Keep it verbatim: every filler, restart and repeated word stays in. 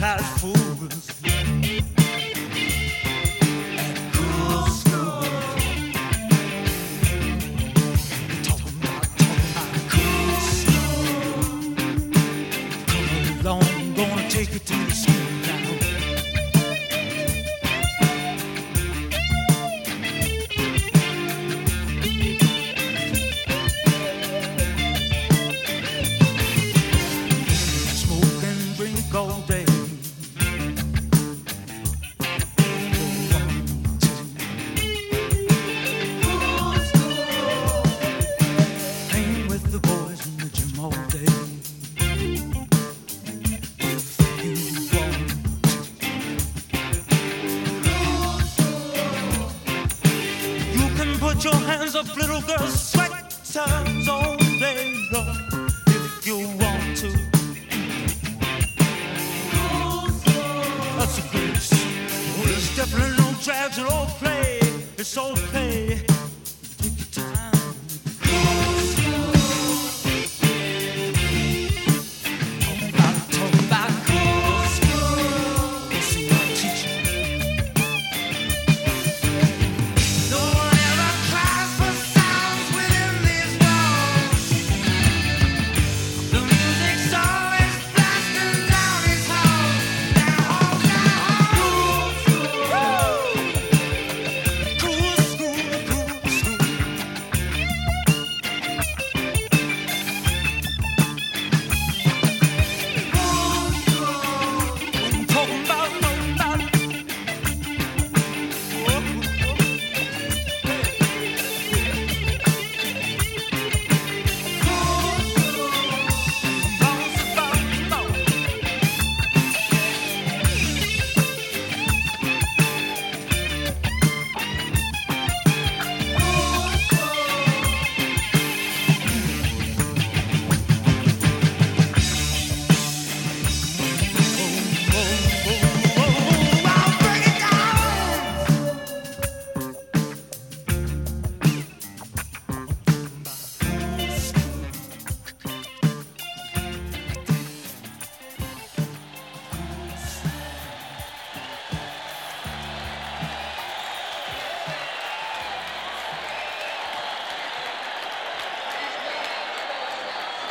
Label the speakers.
Speaker 1: baptized fools. At cool school. Talking about, talking about cool school. Come along, I'm gonna take you to the school now. All day. Hang with the boys in the gym all day. If you want to. You can put your hands up, little girl, sweaters all day long. If you want to. That's a grace. Well, it's definitely no drags and all play. It's all play.